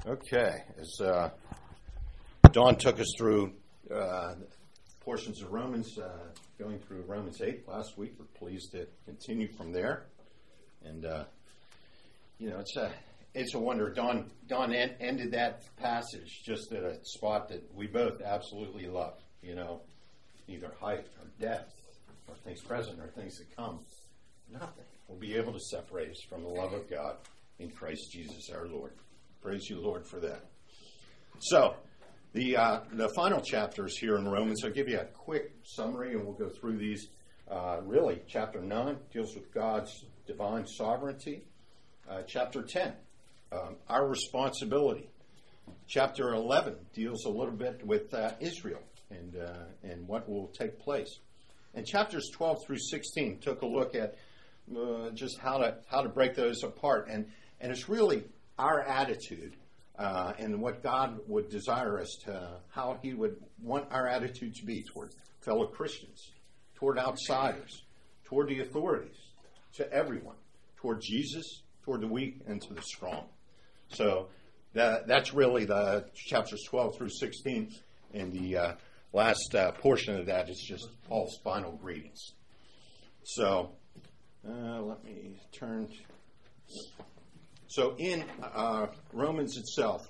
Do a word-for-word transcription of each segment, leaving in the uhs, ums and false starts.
Okay, as uh, Dawn took us through uh, portions of Romans, uh, going through Romans eight last week, we're pleased to continue from there. And, uh, you know, it's a, it's a wonder. Dawn, Dawn en- ended that passage just at a spot that we both absolutely love, you know, neither height or depth or things present or things to come. Nothing will be able to separate us from the love of God in Christ Jesus our Lord. Praise you, Lord, for that. So, the uh, the final chapters here in Romans, I'll give you a quick summary and we'll go through these. Uh, really, chapter nine deals with God's divine sovereignty. Uh, chapter ten, um, our responsibility. Chapter eleven deals a little bit with uh, Israel and uh, and what will take place. And chapters twelve through sixteen took a look at uh, just how to how to break those apart. And, and it's really our attitude uh, and what God would desire us to, how he would want our attitude to be toward fellow Christians, toward outsiders, toward the authorities, to everyone, toward Jesus, toward the weak, and to the strong. So that, that's really the chapters twelve through sixteen, and the uh, last uh, portion of that is just Paul's final greetings. So uh, let me turn to... So in uh, Romans itself,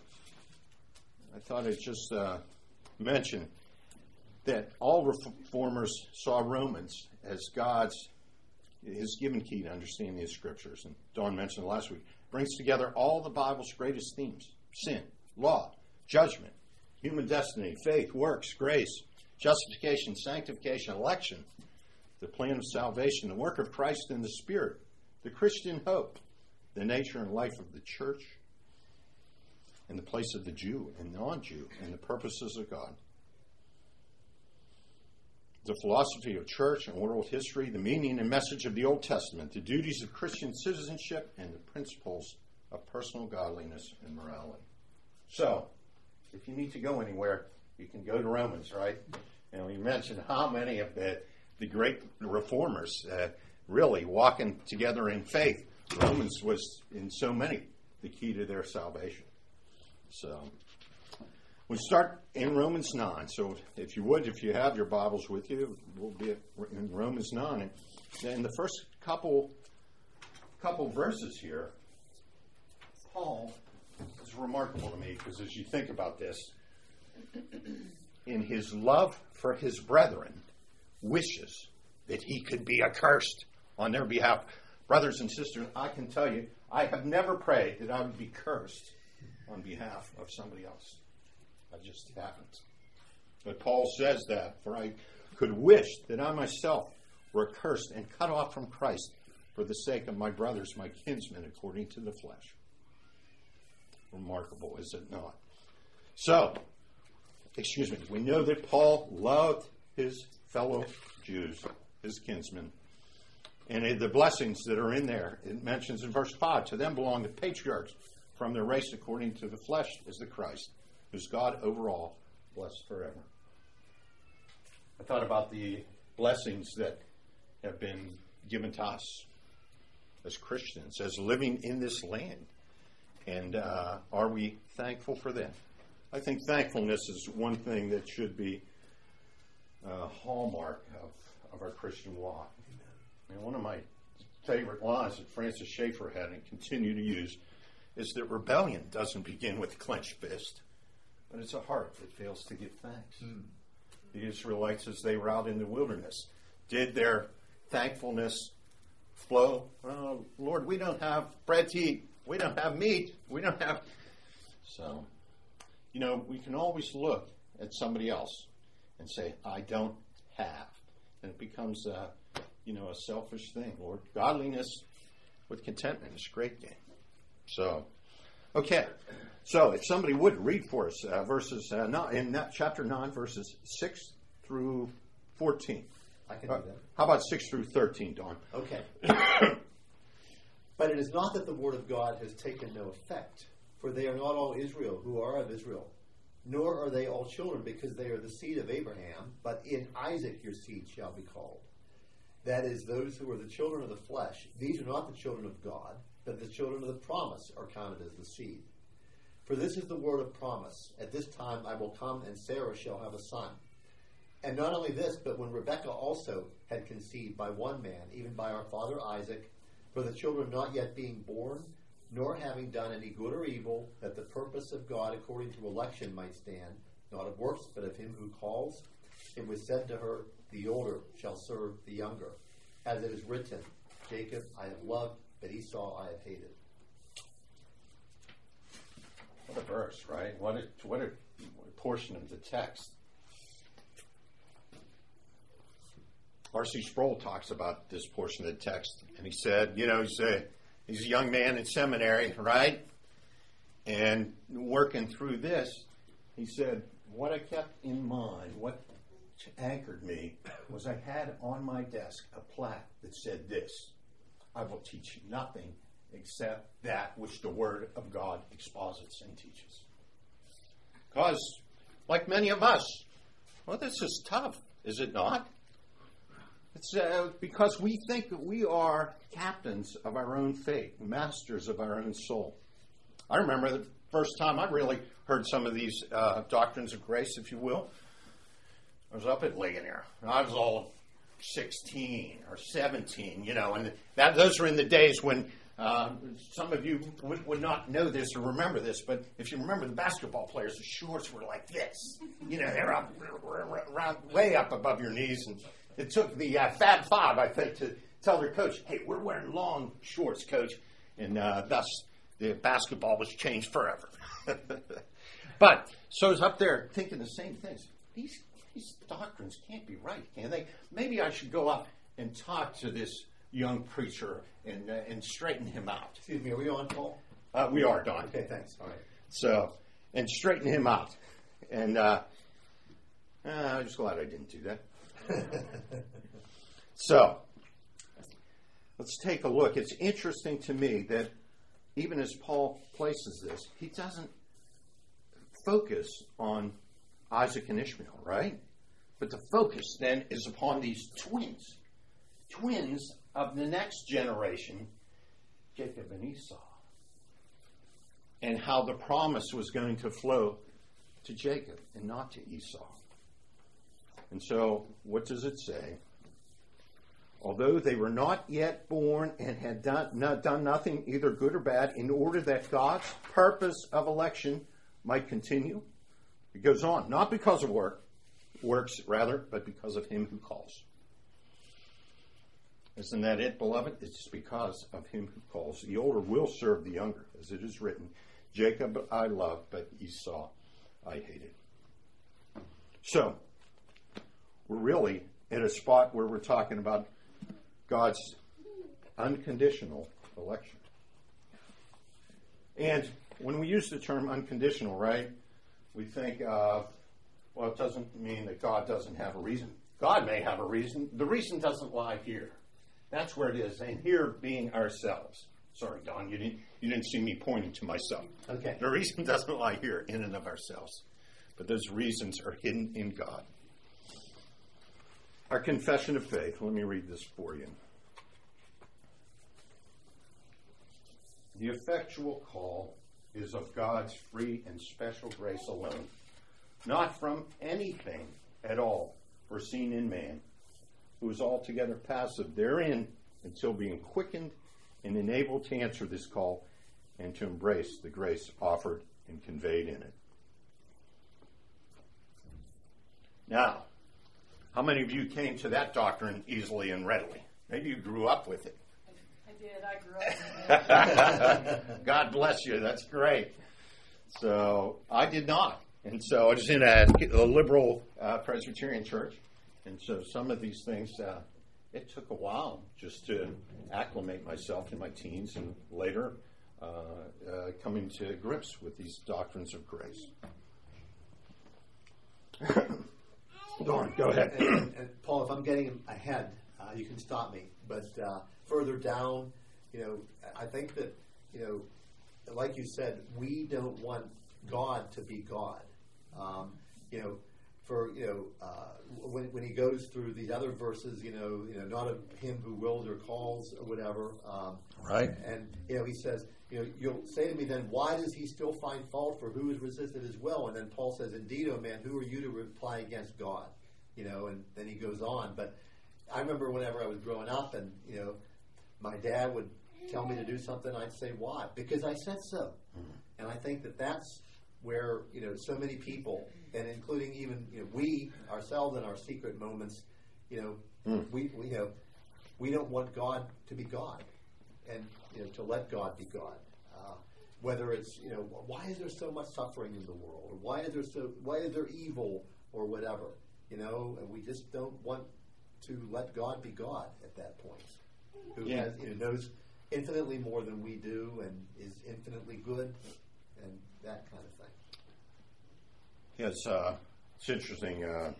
I thought I'd just uh, mention that all reformers saw Romans as God's, his given key to understanding the Scriptures. And Dawn mentioned last week, brings together all the Bible's greatest themes: sin, law, judgment, human destiny, faith, works, grace, justification, sanctification, election, the plan of salvation, the work of Christ in the Spirit, the Christian hope, the nature and life of the church, and the place of the Jew and non-Jew, and the purposes of God. The philosophy of church and world history, the meaning and message of the Old Testament, the duties of Christian citizenship, and the principles of personal godliness and morality. So, if you need to go anywhere, you can go to Romans, right? And we mentioned how many of the, the great reformers uh, really walking together in faith. Romans was, in so many, the key to their salvation. So, we'll start in Romans nine. So, if you would, if you have your Bibles with you, we'll be in Romans nine. And in the first couple, couple verses here, Paul is remarkable to me, because as you think about this, in his love for his brethren, wishes that he could be accursed on their behalf. Brothers and sisters, I can tell you, I have never prayed that I would be cursed on behalf of somebody else. I just haven't. But Paul says that, for I could wish that I myself were accursed and cut off from Christ for the sake of my brothers, my kinsmen, according to the flesh. Remarkable, is it not? So, excuse me, we know that Paul loved his fellow Jews, his kinsmen. And the blessings that are in there, it mentions in verse five, to them belong the patriarchs from their race according to the flesh is the Christ, who's God over all, blessed forever. I thought about the blessings that have been given to us as Christians, as living in this land. And uh, are we thankful for them? I think thankfulness is one thing that should be a hallmark of, of our Christian walk. And one of my favorite lines that Francis Schaeffer had and continue to use is that rebellion doesn't begin with a clenched fist, but it's a heart that fails to give thanks. Mm. The Israelites, as they were out in the wilderness, did their thankfulness flow? Oh, Lord, we don't have bread to eat. We don't have meat. We don't have... So, you know, we can always look at somebody else and say, I don't have. And it becomes a... you know, a selfish thing. Lord, godliness with contentment is a great game. So, okay. So, if somebody would read for us uh, verses, uh, not, in that chapter nine, verses six through fourteen. I can do that. Uh, how about six through thirteen, Don? Okay. But it is not that the word of God has taken no effect, for they are not all Israel who are of Israel, nor are they all children, because they are the seed of Abraham, but in Isaac your seed shall be called. That is, those who are the children of the flesh, these are not the children of God, but the children of the promise are counted as the seed. For this is the word of promise. At this time I will come, and Sarah shall have a son. And not only this, but when Rebekah also had conceived by one man, even by our father Isaac, for the children not yet being born, nor having done any good or evil, that the purpose of God according to election might stand, not of works, but of him who calls, it was said to her, the older shall serve the younger. As it is written, Jacob I have loved, but Esau I have hated. What a verse, right? What a, what a portion of the text. R C Sproul talks about this portion of the text, and he said, you know, he's a, he's a young man in seminary, right? And working through this, he said, what I kept in mind, what anchored me, was I had on my desk a plaque that said this: I will teach you nothing except that which the Word of God exposits and teaches. Because, like many of us, well, this is tough, is it not? It's uh, because we think that we are captains of our own fate, masters of our own soul. I remember the first time I really heard some of these uh, doctrines of grace, if you will. I was up at Ligonier, and I was all sixteen or seventeen, you know, and that those were in the days when uh, some of you would, would not know this or remember this, but if you remember the basketball players, the shorts were like this. You know, they're up, around, way up above your knees, and it took the uh, Fab Five, I think, to tell their coach, hey, we're wearing long shorts, coach, and uh, thus the basketball was changed forever. But, so I was up there thinking the same things. These These doctrines can't be right, can they? Maybe I should go up and talk to this young preacher and uh, and straighten him out. Excuse me, are we on, Paul? Uh, we are, Don. Okay, thanks. All right. So, and straighten him out. And uh, uh, I'm just glad I didn't do that. So, let's take a look. It's interesting to me that even as Paul places this, he doesn't focus on Isaac and Ishmael, right? But the focus then is upon these twins. Twins of the next generation, Jacob and Esau. And how the promise was going to flow to Jacob and not to Esau. And so, what does it say? Although they were not yet born and had done, not done nothing, either good or bad, in order that God's purpose of election might continue. It goes on, not because of work, works rather, but because of him who calls. Isn't that it, beloved? It's because of him who calls. The older will serve the younger, as it is written, Jacob I loved, but Esau I hated. So, we're really at a spot where we're talking about God's unconditional election. And when we use the term unconditional, right, we think, uh, well, it doesn't mean that God doesn't have a reason. God may have a reason. The reason doesn't lie here. That's where it is. And here being ourselves. Sorry, Don, you didn't you didn't see me pointing to myself. Okay. The reason doesn't lie here in and of ourselves. But those reasons are hidden in God. Our confession of faith. Let me read this for you. The effectual call is of God's free and special grace alone, not from anything at all foreseen in man, who is altogether passive therein until being quickened and enabled to answer this call and to embrace the grace offered and conveyed in it. Now, how many of you came to that doctrine easily and readily? Maybe you grew up with it. I did. I grew up with it. God bless you. That's great. So I did not. And so I was in a, a liberal uh, Presbyterian church. And so some of these things, uh, it took a while just to acclimate myself in my teens and later uh, uh, coming to grips with these doctrines of grace. Go on, go ahead. And, and, and Paul, if I'm getting ahead, uh, you can stop me. But uh, further down, you know, I think that, you know, like you said, we don't want God to be God. Um, you know, for, you know, uh, when when he goes through these other verses, you know, you know, not of him who wills or calls or whatever. Um, right. And, you know, he says, you know, you'll say to me then, why does he still find fault for who is resisted as well? And then Paul says, indeed, O man, who are you to reply against God? You know, and then he goes on. But I remember whenever I was growing up and, you know, my dad would tell me to do something, I'd say, why? Because I said so. And I think that that's where, you know, so many people, and including even, you know, we ourselves in our secret moments, you know, mm. we, we, you know, we don't want God to be God and, you know, to let God be God. Uh, whether it's, you know, why is there so much suffering in the world? Or why is there so, why is there evil or whatever? You know, and we just don't want to let God be God at that point. Who yeah. has, you know, knows infinitely more than we do and is infinitely good and that kind of thing. Yes, uh, it's interesting. Uh,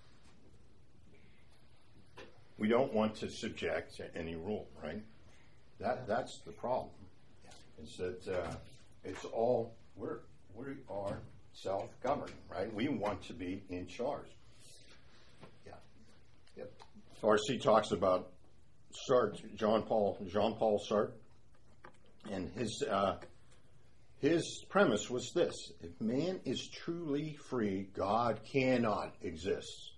we don't want to subject to any rule, right? That that's the problem. Yeah. Is that uh, it's all we're we are self-governing, right? We want to be in charge. Yeah. Yep. Farsi talks about Sartre, John Paul Jean Paul Sartre, and his. Uh, His premise was this: if man is truly free, God cannot exist.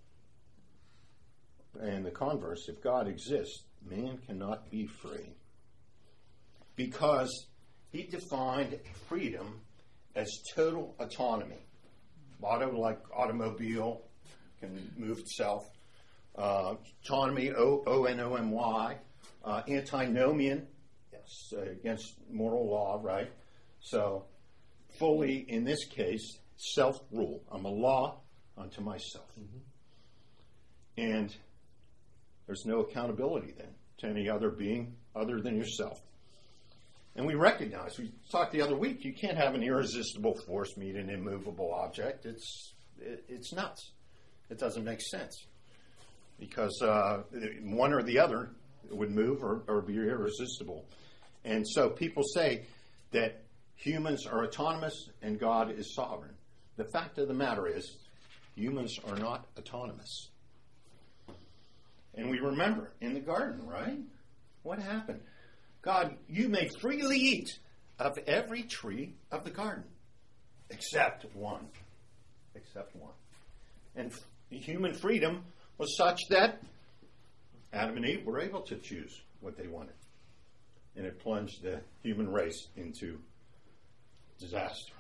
And the converse, if God exists, man cannot be free. Because he defined freedom as total autonomy. Auto, like automobile, can move itself. Uh, autonomy, O, O N O M Y. Uh, antinomian, yes, uh, against moral law, right? So, fully, in this case, self-rule. I'm a law unto myself. Mm-hmm. And there's no accountability then to any other being other than yourself. And we recognize, we talked the other week, you can't have an irresistible force meet an immovable object. It's it, it's nuts. It doesn't make sense. Because uh, one or the other would move or, or be irresistible. And so people say that humans are autonomous and God is sovereign. The fact of the matter is, humans are not autonomous. And we remember in the garden, right? What happened? God, you may freely eat of every tree of the garden, except one. Except one. And f- human freedom was such that Adam and Eve were able to choose what they wanted. And it plunged the human race into disaster.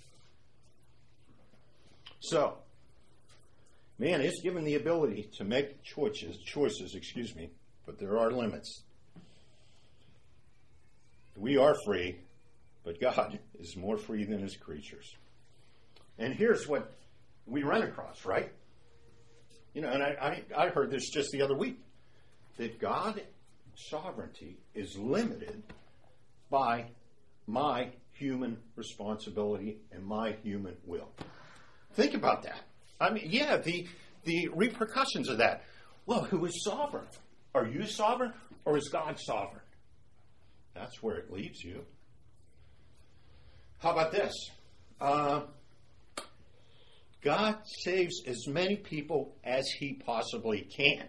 So, man is given the ability to make choices, choices, excuse me, but there are limits. We are free, but God is more free than his creatures. And here's what we run across, right? You know, and I, I, I heard this just the other week, that God's sovereignty is limited by my human responsibility and my human will. Think about that. I mean, yeah, the the repercussions of that. Well, who is sovereign? Are you sovereign or is God sovereign? That's where it leaves you. How about this? Uh, God saves as many people as he possibly can.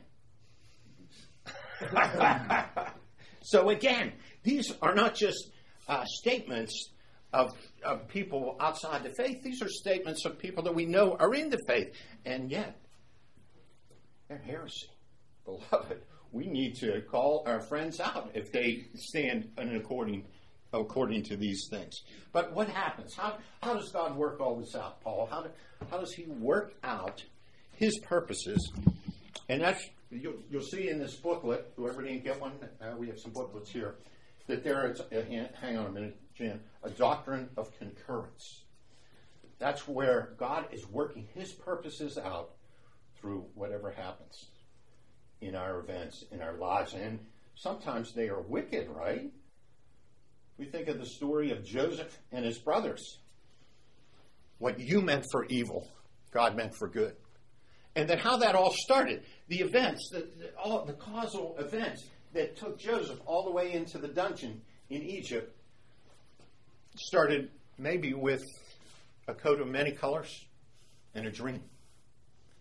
So again, these are not just uh, statements of, of people outside the faith. These are statements of people that we know are in the faith. And yet, they're heresy. Beloved, we need to call our friends out if they stand in according, according to these things. But what happens? How, how does God work all this out, Paul? How, do, how does he work out his purposes? And that's, you'll, you'll see in this booklet, whoever didn't get one, uh, we have some booklets here, that there is, a, hang on a minute, Jan, a doctrine of concurrence. That's where God is working his purposes out through whatever happens in our events, in our lives. And sometimes they are wicked, right? We think of the story of Joseph and his brothers. What you meant for evil, God meant for good. And then how that all started. The events, the, the, all, the causal events that took Joseph all the way into the dungeon in Egypt started maybe with a coat of many colors and a dream.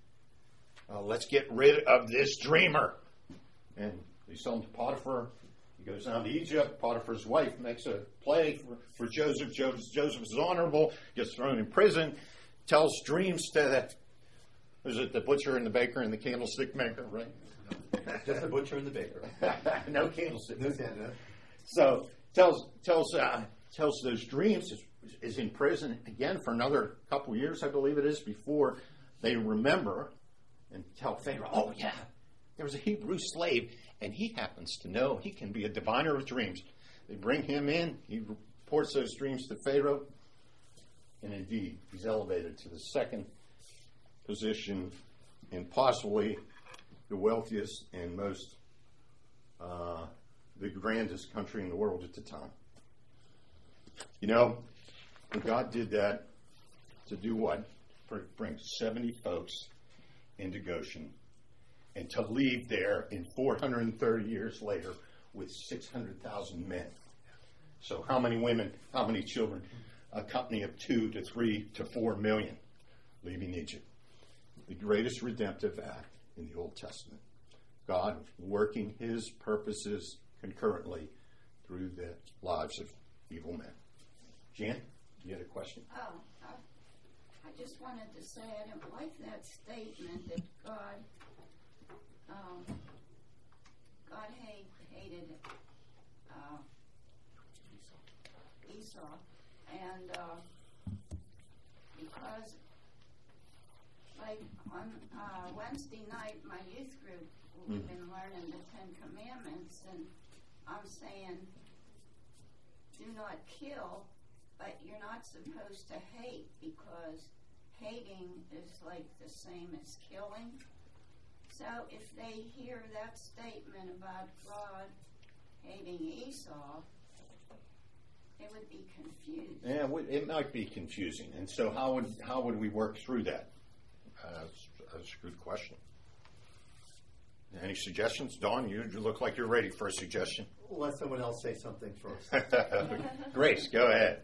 Uh, let's get rid of this dreamer. And they sold him to Potiphar. He goes down to Egypt. Potiphar's wife makes a play for, for Joseph. Joseph. Joseph is honorable, gets thrown in prison, tells dreams to that. Was it the butcher and the baker and the candlestick maker, right? Just the butcher and the baker. No candlestick. No Santa. So tells tells uh, tells those dreams. Is, is in prison again for another couple years, I believe it is, before they remember and tell Pharaoh, "Oh yeah, there was a Hebrew slave, and he happens to know he can be a diviner of dreams." They bring him in. He reports those dreams to Pharaoh, and indeed, he's elevated to the second position in possibly the wealthiest and most, uh, the grandest country in the world at the time. You know, and God did that to do what? For, bring seventy folks into Goshen and to leave there in four hundred thirty years later with six hundred thousand men. So how many women, how many children? A company of two to three to four million leaving Egypt. The greatest redemptive act in the Old Testament. God working his purposes concurrently through the lives of evil men. Jan, you had a question? Oh, I, I just wanted to say I don't like that statement that God, um, God hate, hated uh, Esau, and uh, because, like on uh, Wednesday night, my youth group, we've been learning the Ten Commandments, and I'm saying, do not kill. But you're not supposed to hate, because hating is like the same as killing. So if they hear that statement about God hating Esau, they would be confused. Yeah, it might be confusing. And so how would how would we work through that? Uh, that's, that's a good question. Any suggestions? Dawn, you look like you're ready for a suggestion. Let someone else say something first. Grace, go ahead.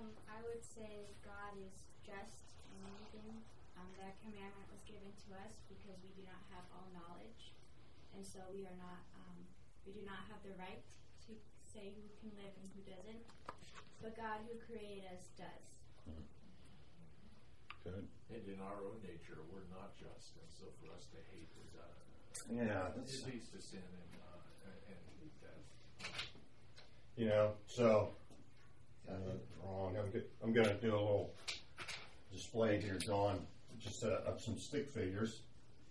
And so we are not, um, we do not have the right to say who can live and who doesn't. But God, who created us, does. Mm-hmm. Good. And in our own nature, we're not just, and so for us to hate is, uh, yeah, it leads to sin and uh, and death. You know, so uh, wrong. I'm, go- I'm going to do a little display here, Dawn, just uh, of some stick figures.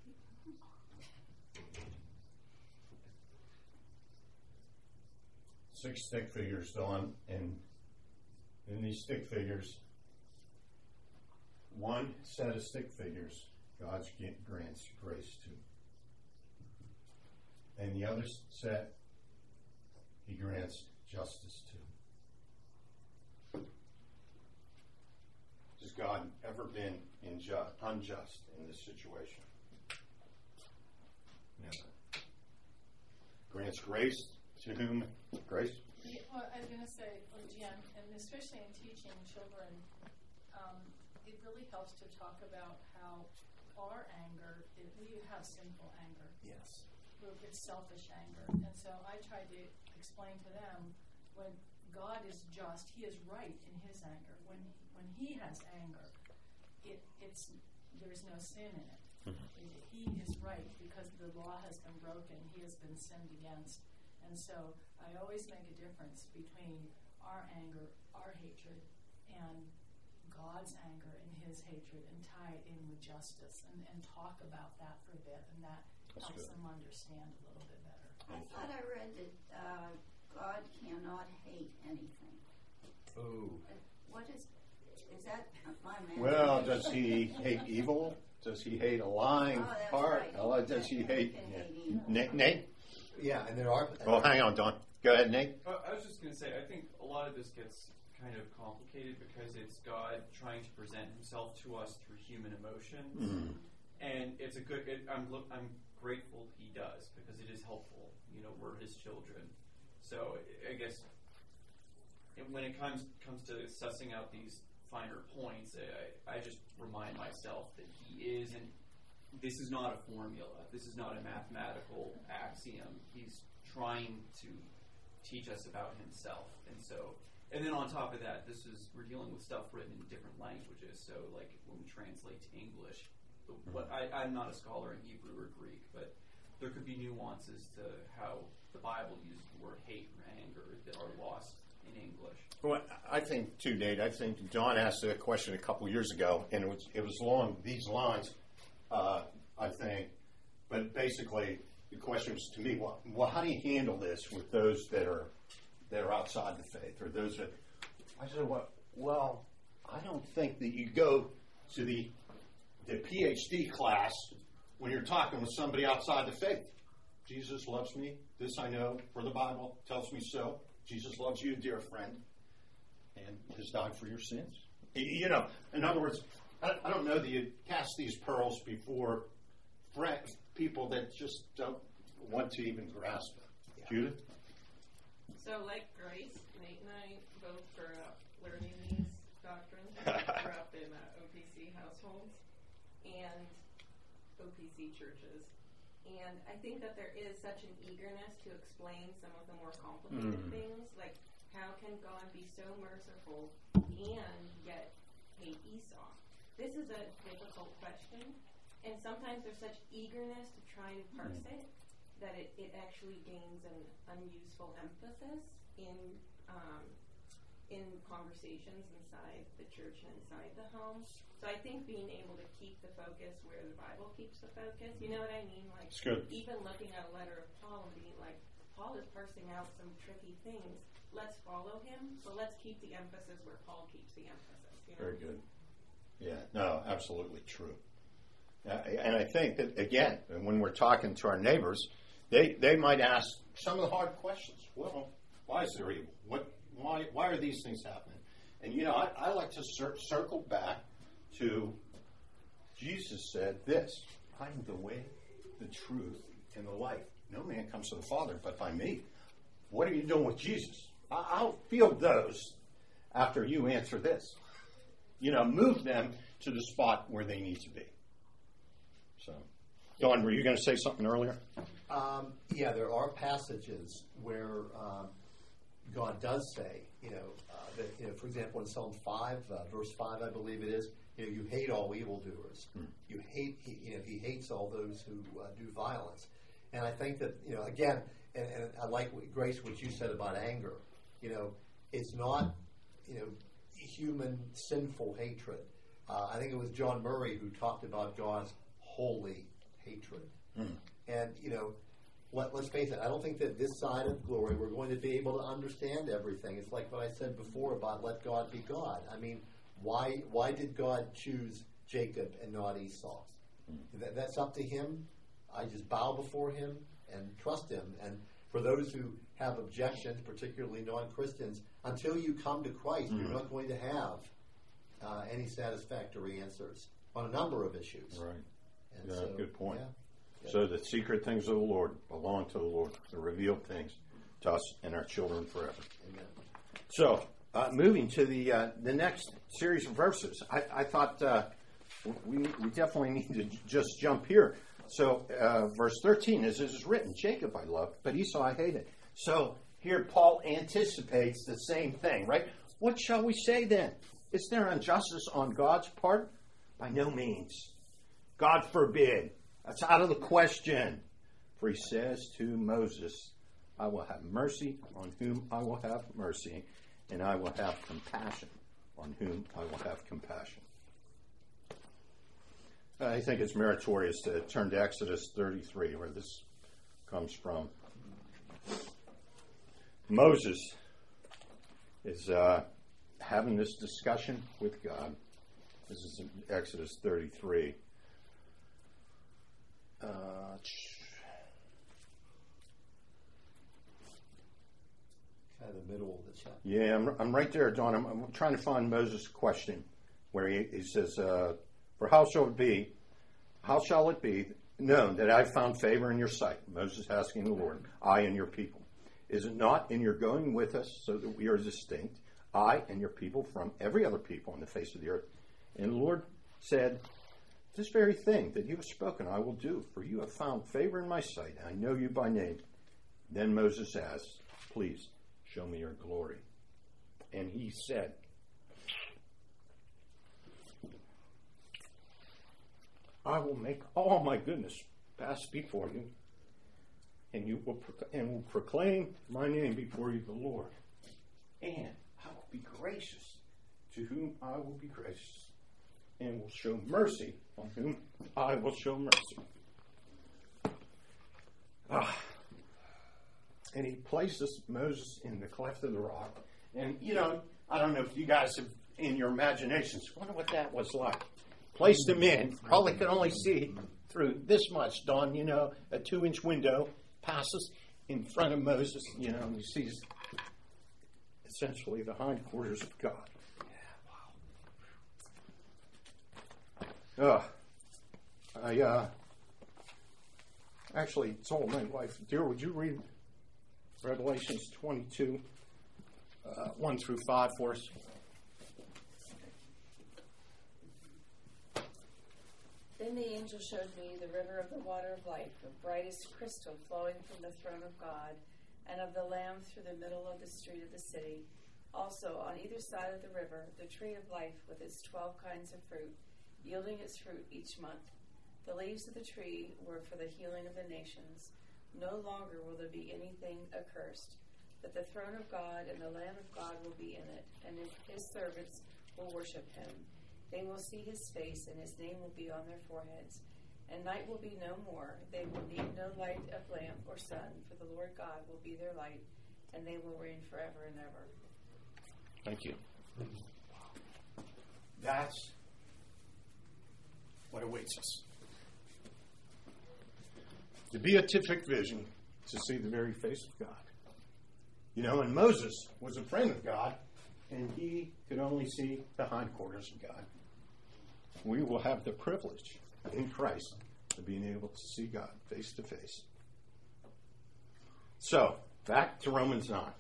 Six stick figures, Dawn, and in these stick figures, one set of stick figures, God grants grace to. And the other set, he grants justice to. Has God ever been injust, unjust in this situation? Never. Grants grace to whom? Grace? Yeah, well, I was going to say, well, Jen, and especially in teaching children, um, it really helps to talk about how our anger, is, we have sinful anger. Yes. It's selfish anger. And so I try to explain to them, when God is just, he is right in his anger. When when he has anger, it it's there's no sin in it. Mm-hmm. He is right because the law has been broken. He has been sinned against. And so I always make a difference between our anger, our hatred, and God's anger and his hatred, and tie it in with justice, and, and talk about that for a bit, and that That's helps good. them understand a little bit better. I thought I read that uh, God cannot hate anything. Oh. What is, is that my man? Well, does he hate evil? Does he hate a lying Oh, that's heart? right. Oh, does he hate... Can Yeah. hate evil. Nate? Nate? Yeah, and there are. Well, hang on, Don. Go ahead, Nate. Uh, I was just going to say, I think a lot of this gets kind of complicated because it's God trying to present himself to us through human emotions. Mm. And it's a good, it, I'm, look, I'm grateful he does because it is helpful. You know, we're his children. So I guess it, when it comes comes to sussing out these finer points, I, I just remind myself that he is, and this is not a formula. This is not a mathematical axiom. He's trying to teach us about himself. And so, and then on top of that, this is, we're dealing with stuff written in different languages. So like when we translate to English, the, what I, I'm not a scholar in Hebrew or Greek, but there could be nuances to how the Bible uses the word hate or anger that are lost in English. Well, I think too, Nate. I think Don asked a question a couple years ago, and it was it was along these lines. Uh, I think, but basically the question was to me, well, well, how do you handle this with those that are that are outside the faith, or those that? I said, well, well, I don't think that you go to the the PhD class when you're talking with somebody outside the faith. Jesus loves me. This I know, for the Bible tells me so. Jesus loves you, dear friend, and has died for your sins. You know, in other words, I, I don't know that you cast these pearls before friends, people that just don't want to even grasp it. Yeah. Judith? So, like Grace, Nate and I both grew up learning these doctrines. We grew up in uh, O P C households and O P C churches. And I think that there is such an eagerness to explain some of the more complicated mm. things, like how can God be so merciful and yet hate Esau? This is a difficult question, and sometimes there's such eagerness to try and parse mm. it that it, it actually gains an unuseful emphasis in um, in conversations inside the church and inside the home. So I think being able to keep the focus where the Bible keeps the focus, you know what I mean? Like it's good. Even looking at a letter of Paul and being like, Paul is parsing out some tricky things. Let's follow him, but let's keep the emphasis where Paul keeps the emphasis. You know? Very good. Yeah, no, absolutely true. Uh, and I think that, again, when we're talking to our neighbors, they, they might ask some of the hard questions. Well, why is there evil? What? Why, why are these things happening? And, you know, I, I like to cir- circle back to Jesus said this, I am the way, the truth, and the life. No man comes to the Father but by me. What are you doing with Jesus? I, I'll field those after you answer this. You know, move them to the spot where they need to be. So, Don, were you going to say something earlier? Um, yeah, there are passages where um, God does say, you know, uh, that, you know, for example, in Psalm five, uh, verse five, I believe it is, you know, you hate all evildoers. Hmm. You hate, he, you know, he hates all those who uh, do violence. And I think that, you know, again, and, and I like, what, Grace, what you said about anger. You know, it's not, you know, human sinful hatred. Uh, I think it was John Murray who talked about God's holy hatred. Hmm. And, you know, Let, let's face it, I don't think that this side of glory we're going to be able to understand everything. It's like what I said before about let God be God. I mean, why why did God choose Jacob and not Esau? Mm. That, that's up to him. I just bow before him and trust him. And for those who have objections, particularly non-Christians, until you come to Christ, mm. you're not going to have uh, any satisfactory answers on a number of issues. Right. And yeah, so, good point. Yeah. So the secret things of the Lord belong to the Lord, the revealed things to us and our children forever. Amen. So, uh, moving to the uh, the next series of verses, I, I thought uh, we we definitely need to j- just jump here. So, uh, verse thirteen, as it is written, Jacob I loved, but Esau I hated. So here Paul anticipates the same thing, right? What shall we say then? Is there injustice on God's part? By no means. God forbid. That's out of the question. For he says to Moses, I will have mercy on whom I will have mercy, and I will have compassion on whom I will have compassion. I think it's meritorious to turn to Exodus thirty-three, where this comes from. Moses is uh, having this discussion with God. This is in Exodus thirty-three. Uh, kind of the middle of the chapter. Yeah, I'm, I'm right there, Don. I'm, I'm trying to find Moses' question where he, he says, uh, for how shall it be, how shall it be known that I've found favor in your sight? Moses asking the Lord, I and your people. Is it not in your going with us so that we are distinct, I and your people, from every other people on the face of the earth? And the Lord said, this very thing that you have spoken I will do, for you have found favor in my sight, and I know you by name. Then Moses asked, please, show me your glory. And he said, I will make all my goodness pass before you, and you will pro- and will proclaim my name before you, the Lord. And I will be gracious to whom I will be gracious, and will show mercy on whom I will show mercy. Ah. And he places Moses in the cleft of the rock. And, you know, I don't know if you guys have, in your imaginations, wonder what that was like. Placed him in, probably could only see through this much, Don, you know, a two-inch window passes in front of Moses, you know, and he sees essentially the hindquarters of God. Yeah, wow. Uh, I uh, actually told my wife, dear, would you read Revelations twenty-two, uh, one through five for us? Then the angel showed me the river of the water of life, of brightest crystal, flowing from the throne of God and of the Lamb through the middle of the street of the city. Also, on either side of the river, the tree of life with its twelve kinds of fruit, yielding its fruit each month. The leaves of the tree were for the healing of the nations. No longer will there be anything accursed, but the throne of God and the Lamb of God will be in it, and his servants will worship him. They will see his face, and his name will be on their foreheads. And night will be no more. They will need no light of lamp or sun, for the Lord God will be their light, and they will reign forever and ever. Thank you. That's what awaits us. The beatific vision, to see the very face of God. You know, and Moses was a friend of God, and he could only see the hindquarters of God. We will have the privilege in Christ of being able to see God face to face. So, back to Romans nine.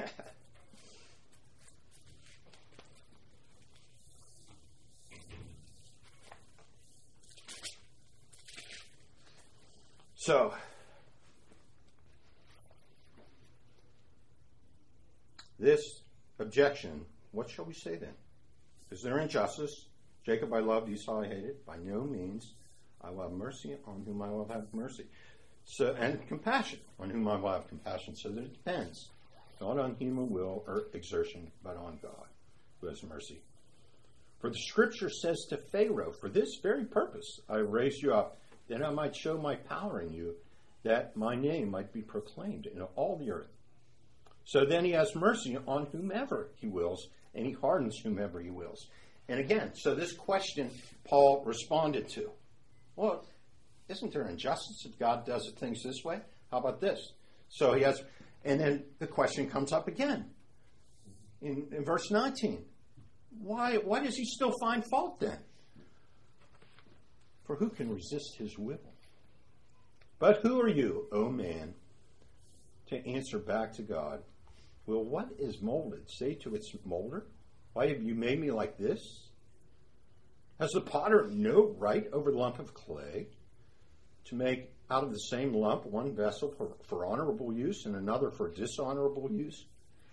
So, this objection, what shall we say then? Is there injustice? Jacob I loved, Esau I hated. By no means. I will have mercy on whom I will have mercy. So, and compassion on whom I will have compassion. So that it depends. Not on human will or exertion, but on God, who has mercy. For the scripture says to Pharaoh, for this very purpose I raised you up, that I might show my power in you, that my name might be proclaimed in all the earth. So then he has mercy on whomever he wills, and he hardens whomever he wills. And again, so this question Paul responded to. Well, isn't there injustice if God does things this way? How about this? So he has, and then the question comes up again in, in verse nineteen. Why, why does he still find fault then? For who can resist his will? But who are you, O man, to answer back to God? Will what is molded say to its molder, why have you made me like this? Has the potter no right over the lump of clay to make out of the same lump one vessel for, for honorable use and another for dishonorable use?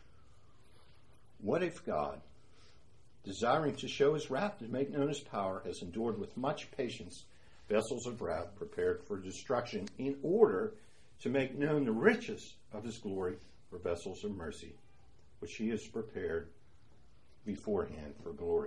What if God, desiring to show his wrath to make known his power, has endured with much patience vessels of wrath prepared for destruction, in order to make known the riches of his glory for vessels of mercy, which he has prepared beforehand for glory?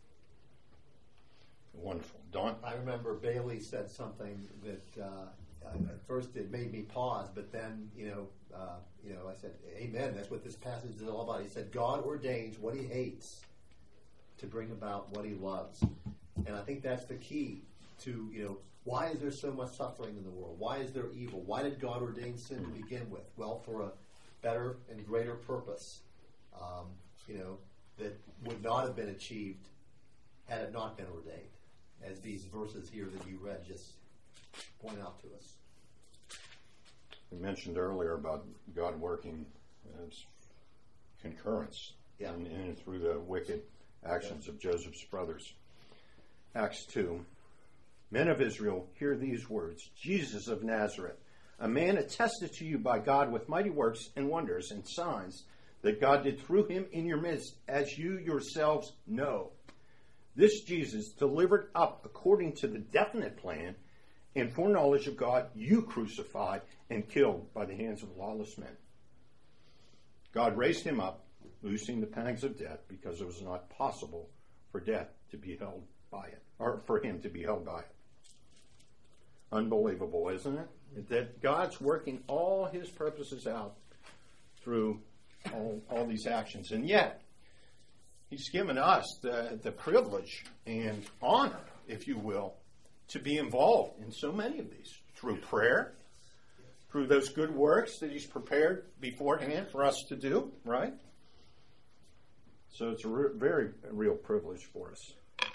Wonderful. Don? I remember Bailey said something that uh, at first it made me pause, but then, you know, uh, you know, I said, amen, that's what this passage is all about. He said, God ordains what he hates to bring about what he loves. And I think that's the key to, you know, why is there so much suffering in the world? Why is there evil? Why did God ordain sin to begin with? Well, for a better and greater purpose, um, you know, that would not have been achieved had it not been ordained, as these verses here that you read just point out to us. We mentioned earlier about God working as concurrence Yeah. in, in and through the wicked actions yeah. of Joseph's brothers. Acts two. Men of Israel, hear these words. Jesus of Nazareth, a man attested to you by God with mighty works and wonders and signs that God did through him in your midst, as you yourselves know. This Jesus, delivered up according to the definite plan and foreknowledge of God, you crucified and killed by the hands of lawless men. God raised him up, loosing the pangs of death, because it was not possible for death to be held by it, or for him to be held by it. Unbelievable, isn't it? That God's working all his purposes out through all, all these actions. And yet, he's given us the, the privilege and honor, if you will, to be involved in so many of these through prayer, through those good works that he's prepared beforehand for us to do, right? So it's a re- very a real privilege for us.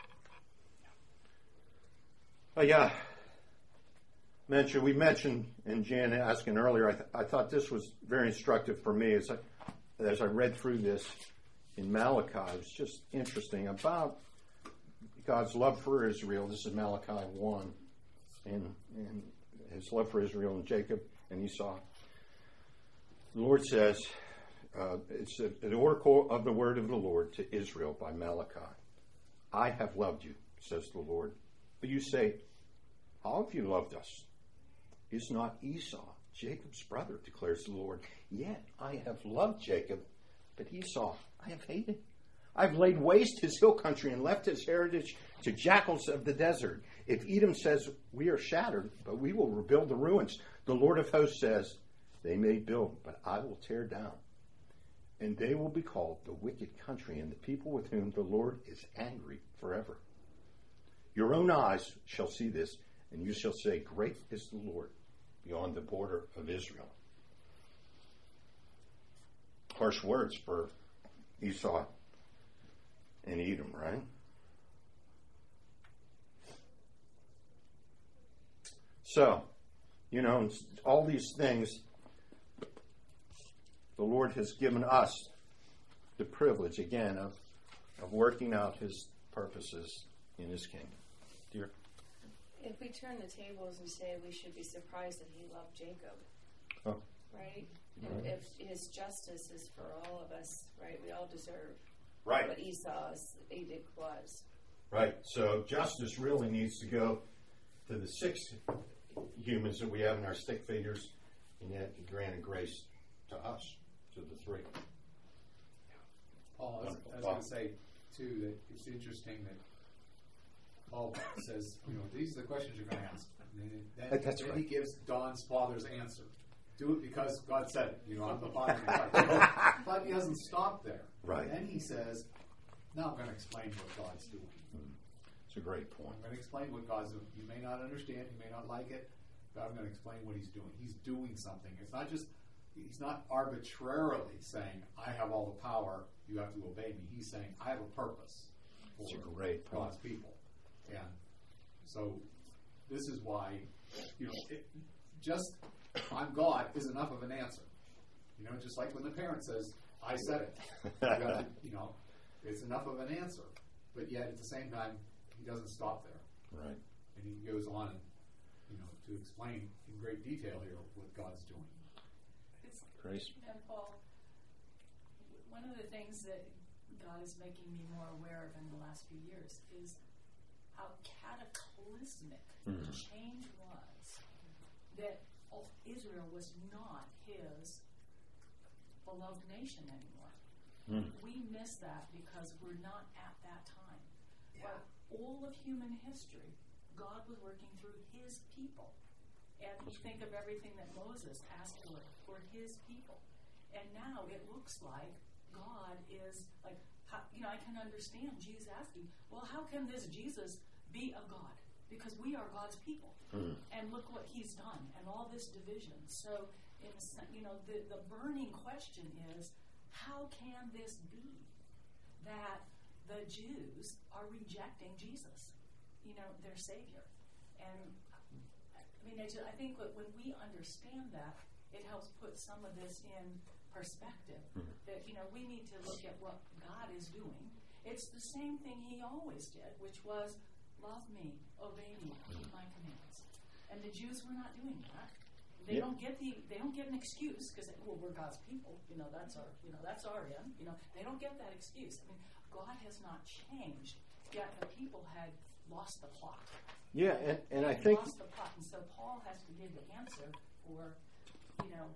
Oh, yeah. Mention, we mentioned, and Jan asking earlier, I, th- I thought this was very instructive for me as I, as I read through this in Malachi. It was just interesting about God's love for Israel. This is Malachi one, and, and his love for Israel and Jacob and Esau. The Lord says, uh, it's a, an oracle of the word of the Lord to Israel by Malachi. I have loved you, says the Lord. But you say, how have you loved us? Is not Esau Jacob's brother, declares the Lord. Yet I have loved Jacob, but Esau I have hated. I've laid waste his hill country and left his heritage to jackals of the desert. If Edom says, we are shattered, but we will rebuild the ruins, the Lord of hosts says, they may build, but I will tear down. And they will be called the wicked country, and the people with whom the Lord is angry forever. Your own eyes shall see this, and you shall say, great is the Lord beyond the border of Israel. Harsh words for Esau and Edom, right? So, you know, all these things, the Lord has given us the privilege, again, of, of working out his purposes in his kingdom. Dear? If we turn the tables and say we should be surprised that he loved Jacob, Oh. right? Right. If, if his justice is for all of us, right? We all deserve Right. what Esau's edict was. Right. So justice really needs to go to the six humans that we have in our stick figures, and yet he granted grace to us, to the three. Paul, I was, I was going to say, too, that it's interesting that Paul says, you know, these are the questions you're going to ask. And then, then, That's then right. he gives Don's father's answer. Do it because God said it. You know, I'm the father. But, but he doesn't stop there. Right. Then he says, now I'm going to explain what God's doing. It's a great point. I'm going to explain what God's doing. You may not understand, you may not like it, but I'm going to explain what he's doing. He's doing something. It's not just, he's not arbitrarily saying, I have all the power, you have to obey me. He's saying, I have a purpose for It's a great point. God's people. And so this is why, you know, it, just, I'm God is enough of an answer. You know, just like when the parent says, I said it. You, gotta, you know, it's enough of an answer. But yet at the same time, he doesn't stop there. Right. And he goes on, and, you know, to explain in great detail here what God's doing. Grace. And Paul, one of the things that God is making me more aware of in the last few years is how cataclysmic Mhm. the change was. That oh, Israel was not his beloved nation anymore. Mm. We miss that because we're not at that time. But all of human history, God was working through his people. And you think of everything that Moses asked for, for his people. And now it looks like God is like, how, you know, I can understand Jesus asking, well, how can this Jesus be a God? Because we are God's people. Mm. And look what he's done and all this division. So, in a sen- you know, the, the burning question is, how can this be that the Jews are rejecting Jesus, you know, their Savior? And I mean, I, just, I think that when we understand that, it helps put some of this in perspective. Mm. That, you know, we need to look at what God is doing. It's the same thing he always did, which was love me, obey me, keep my commands. And the Jews were not doing that. They Yeah. don't get the they don't get an excuse because well we're God's people, you know that's our you know that's our end, you know they don't get that excuse. I mean, God has not changed, yet the people had lost the plot. Yeah, and, and I They think lost the plot, and so Paul has to give the answer for you know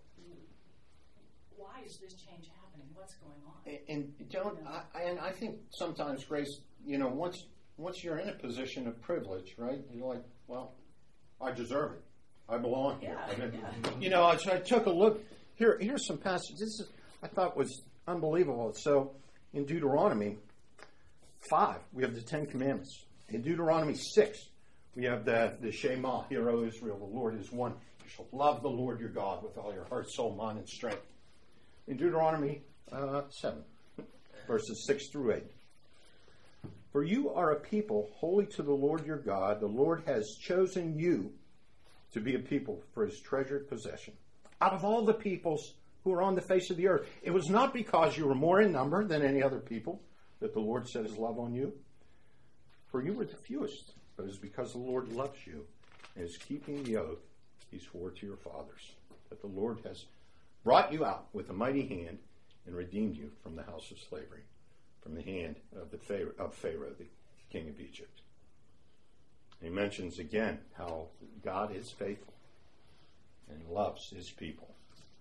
why is this change happening? What's going on? And, and don't, I, and I think sometimes, Grace, you know, once once you're in a position of privilege, right? You're like, well, I deserve it. I belong here. Yeah, I mean, yeah. You know, so I took a look. Here, here's some passages. This is, I thought was unbelievable. So, in Deuteronomy five, we have the Ten Commandments. In Deuteronomy six, we have the the Shema, Hear, O Israel, the Lord is one. You shall love the Lord your God with all your heart, soul, mind, and strength. In Deuteronomy uh, seven, verses six through eight. For you are a people holy to the Lord your God. The Lord has chosen you to be a people for his treasured possession. Out of all the peoples who are on the face of the earth, it was not because you were more in number than any other people that the Lord set his love on you. For you were the fewest, but it is because the Lord loves you and is keeping the oath he swore to your fathers, that the Lord has brought you out with a mighty hand and redeemed you from the house of slavery, from the hand of the Pharaoh, of Pharaoh, the king of Egypt. He mentions again how God is faithful and loves his people.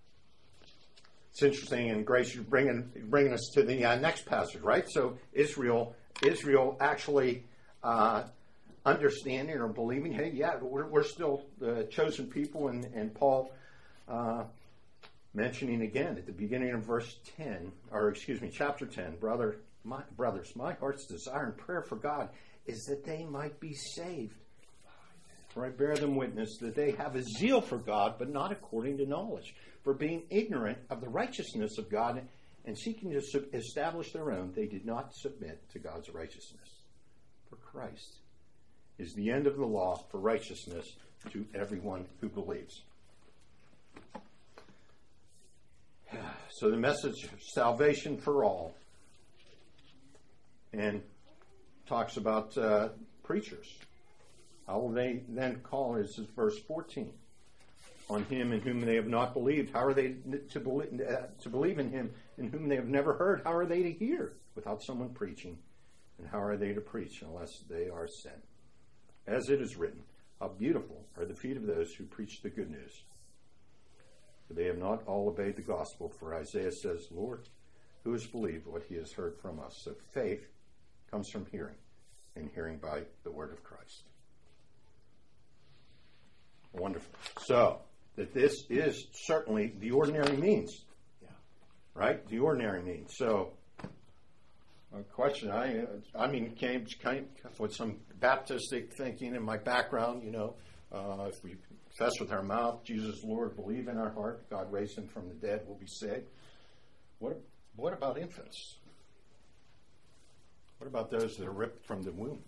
It's interesting, and Grace, you're bringing bringing us to the uh, next passage, right? So Israel, Israel actually uh, understanding or believing, hey, yeah, we're, we're still the chosen people, and and Paul uh, mentioning again at the beginning of verse ten, or excuse me, chapter ten, brother, my brothers, my heart's desire and prayer for God is that they might be saved. For I bear them witness that they have a zeal for God, but not according to knowledge. For being ignorant of the righteousness of God and seeking to sub- establish their own, they did not submit to God's righteousness. For Christ is the end of the law for righteousness to everyone who believes. So the message of salvation for all, and talks about uh, preachers. How will they then call, this is verse fourteen, on him in whom they have not believed? How are they to believe, uh, to believe in him in whom they have never heard? How are they to hear without someone preaching? And how are they to preach unless they are sent? As it is written, how beautiful are the feet of those who preach the good news. For they have not all obeyed the gospel. For Isaiah says, Lord, who has believed what he has heard from us? So faith comes from hearing, and hearing by the word of Christ. Wonderful. So, that this is certainly the ordinary means. Yeah. Right? The ordinary means. So, a question, I I mean, came, came with some Baptistic thinking in my background, you know, uh, if we confess with our mouth, Jesus Lord, believe in our heart, God raised him from the dead, we'll be saved. What, what about infants? What about those that are ripped from the womb?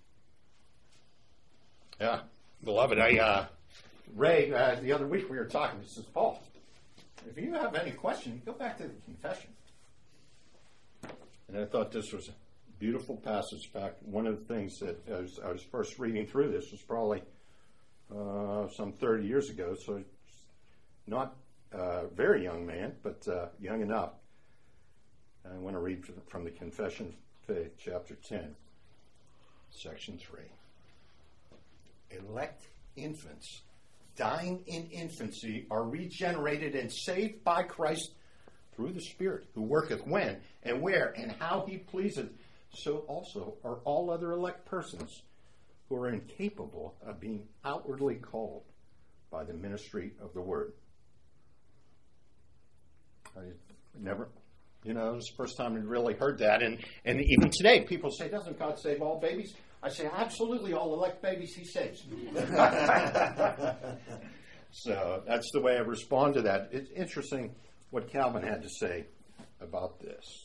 Yeah, beloved, I, uh, Ray, uh, the other week we were talking, he says, Paul, if you have any question, go back to the confession. And I thought this was a beautiful passage. In fact, one of the things that I was, I was first reading through this was probably uh, some thirty years ago, so not a very young man, but uh, young enough. I want to read from the Confession of Faith, chapter ten, section three. Elect infants, dying in infancy, are regenerated and saved by Christ through the Spirit, who worketh when and where and how he pleaseth. So also are all other elect persons who are incapable of being outwardly called by the ministry of the word. I never, you know, it was the first time I really heard that. And, and even today, people say, doesn't God save all babies? I say, absolutely, all elect babies he saves. So that's the way I respond to that. It's interesting what Calvin had to say about this.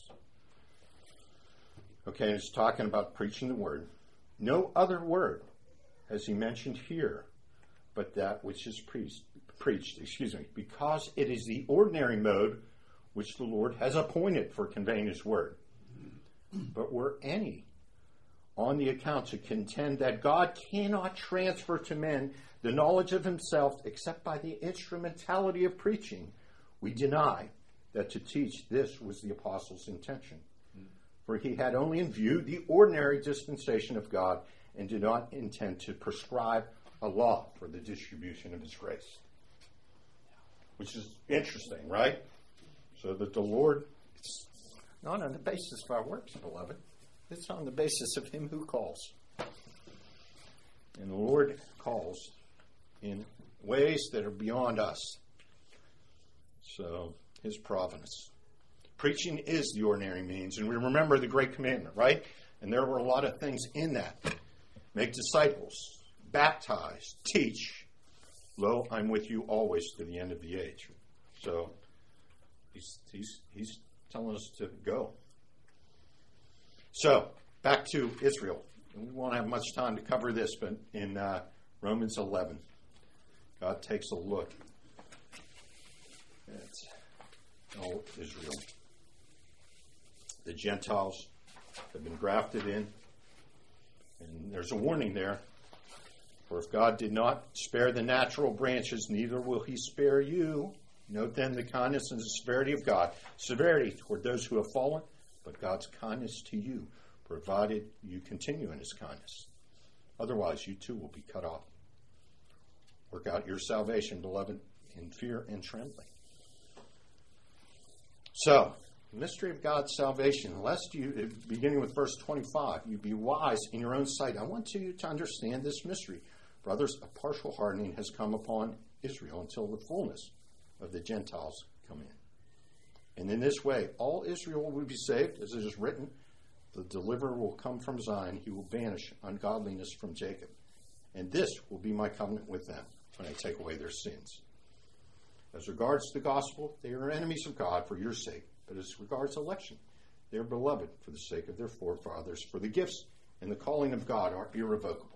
Okay, he's talking about preaching the word. No other word has he mentioned here but that which is preached, preached, excuse me, because it is the ordinary mode which the Lord has appointed for conveying his word. But were any on the account to contend that God cannot transfer to men the knowledge of himself except by the instrumentality of preaching, we deny that to teach this was the apostles' intention. For he had only in view the ordinary dispensation of God and did not intend to prescribe a law for the distribution of his grace. Which is interesting, right? So that the Lord, it's not on the basis of our works, beloved. It's on the basis of him who calls. And the Lord calls in ways that are beyond us. So, his providence. Preaching is the ordinary means. And we remember the great commandment, right? And there were a lot of things in that. Make disciples, baptize, teach. Lo, I'm with you always to the end of the age. So, he's, he's, he's telling us to go. So, back to Israel. We won't have much time to cover this, but in uh, Romans eleven, God takes a look at all Israel. The Gentiles have been grafted in, and there's a warning there. For if God did not spare the natural branches, neither will he spare you. Note then the kindness and the severity of God. Severity toward those who have fallen, but God's kindness to you, provided you continue in his kindness. Otherwise, you too will be cut off. Work out your salvation, beloved, in fear and trembling. So, the mystery of God's salvation, lest you, beginning with verse twenty-five, you be wise in your own sight. I want you to understand this mystery. Brothers, a partial hardening has come upon Israel until the fullness of the Gentiles come in. And in this way, all Israel will be saved, as it is written, the deliverer will come from Zion. He will banish ungodliness from Jacob. And this will be my covenant with them when I take away their sins. As regards the gospel, they are enemies of God for your sake. But as regards election, they are beloved for the sake of their forefathers. For the gifts and the calling of God are irrevocable.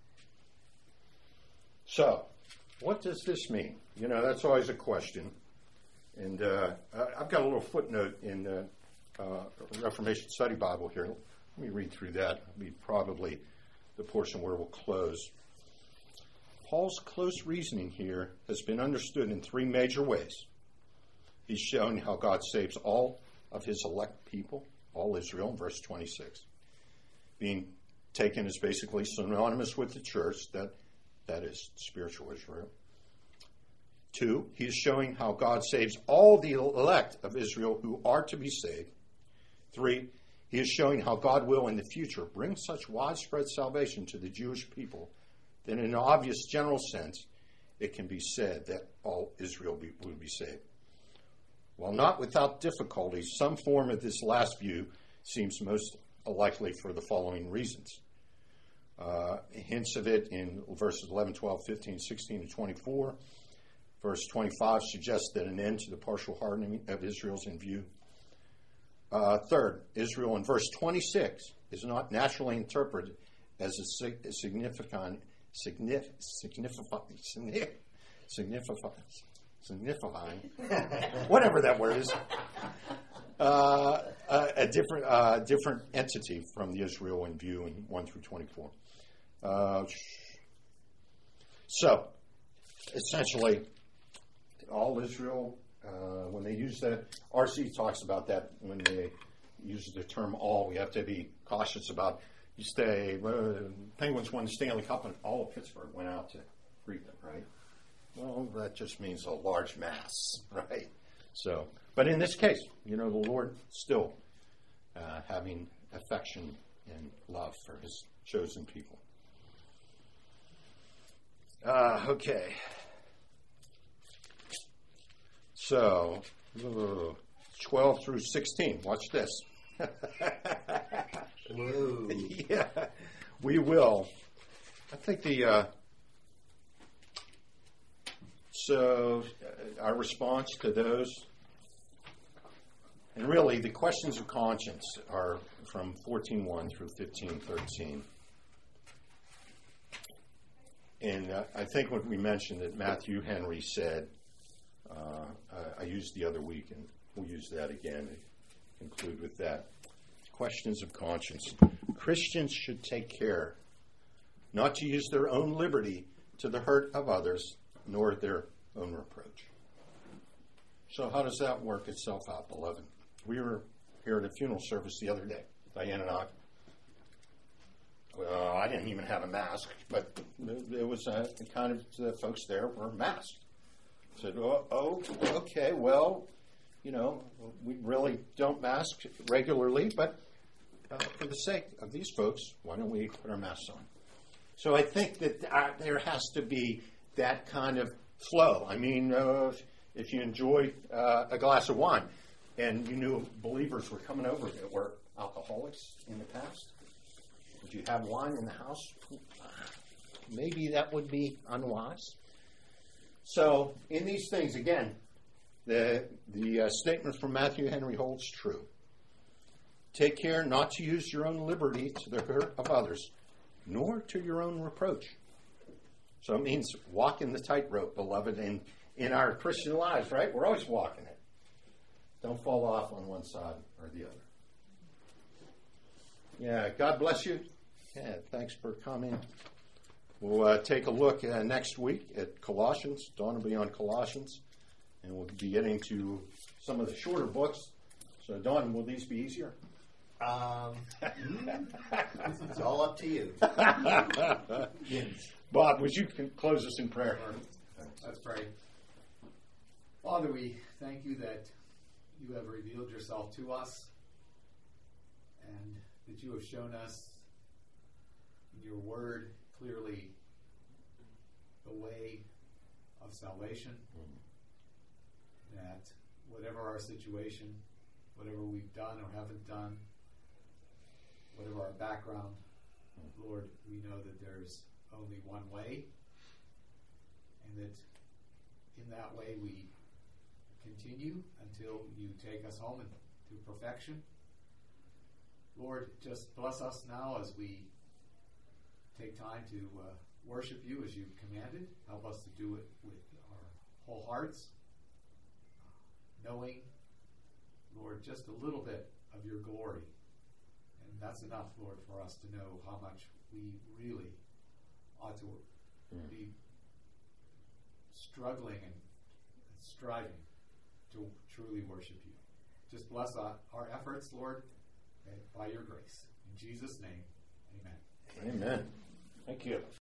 So, what does this mean? You know, that's always a question. And uh, I've got a little footnote in the uh, Reformation Study Bible here. Let me read through that. It'll be probably the portion where we'll close. Paul's close reasoning here has been understood in three major ways. He's shown how God saves all of his elect people, all Israel, in verse twenty-six. Being taken as basically synonymous with the church, that, that is spiritual Israel. Two, he is showing how God saves all the elect of Israel who are to be saved. Three, he is showing how God will in the future bring such widespread salvation to the Jewish people that in an obvious general sense, it can be said that all Israel be, will be saved. While not without difficulty, some form of this last view seems most likely for the following reasons. Uh, hints of it in verses eleven, twelve, fifteen, sixteen, and twenty-four. Verse twenty-five suggests that an end to the partial hardening of Israel is in view. Uh, third, Israel in verse twenty-six is not naturally interpreted as a, sig- a significant, signif- signifying, signif- signifying, signifying, whatever that word is, uh, a, a different, uh, different entity from the Israel in view in one through twenty-four. Uh, so, essentially, all Israel, uh, when they use that, R C talks about that when they use the term all. We have to be cautious about, you say, uh, Penguins won the Stanley Cup and all of Pittsburgh went out to greet them, right? Well, that just means a large mass, right? So, but in this case, you know, the Lord still uh, having affection and love for his chosen people. Uh, okay. So, twelve through sixteen. Watch this. Whoa. Yeah, we will. I think the, uh, so uh, our response to those, and really the questions of conscience are from fourteen one through fifteen thirteen. And uh, I think what we mentioned that Matthew Henry said, uh, I used the other week, and we'll use that again and conclude with that. Questions of conscience. Christians should take care not to use their own liberty to the hurt of others, nor their own reproach. So how does that work itself out, beloved? We were here at a funeral service the other day, Diane and I. Well, I didn't even have a mask, but there was a, the kind of the folks there were masked. I said, oh, oh, okay, well, you know, we really don't mask regularly, but uh, for the sake of these folks, why don't we put our masks on? So I think that uh, there has to be that kind of flow. I mean, uh, if you enjoy uh, a glass of wine and you knew believers were coming over that were alcoholics in the past, would you have wine in the house? Maybe that would be unwise. So in these things, again, the, the uh, statement from Matthew Henry holds true. Take care not to use your own liberty to the hurt of others, nor to your own reproach. So it means walking the tightrope, beloved, in, in our Christian lives, right? We're always walking it. Don't fall off on one side or the other. Yeah, God bless you. Yeah, thanks for coming. We'll uh, take a look uh, next week at Colossians. Dawn will be on Colossians. And we'll be getting to some of the shorter books. So, Dawn, will these be easier? Um, it's all up to you. Bob, would you close us in prayer? Let's pray. Father, we thank you that you have revealed yourself to us and that you have shown us in your word clearly the way of salvation, mm-hmm. that whatever our situation, whatever we've done or haven't done, whatever our background, mm-hmm. Lord, we know that there's only one way, and that in that way we continue until you take us home and to perfection. Lord, just bless us now as we take time to uh, worship you as you've commanded. Help us to do it with our whole hearts, knowing, Lord, just a little bit of your glory. And that's enough, Lord, for us to know how much we really ought to mm. be struggling and striving to truly worship you. Just bless our, our efforts, Lord, by your grace. In Jesus' name, amen. Amen. Thank you.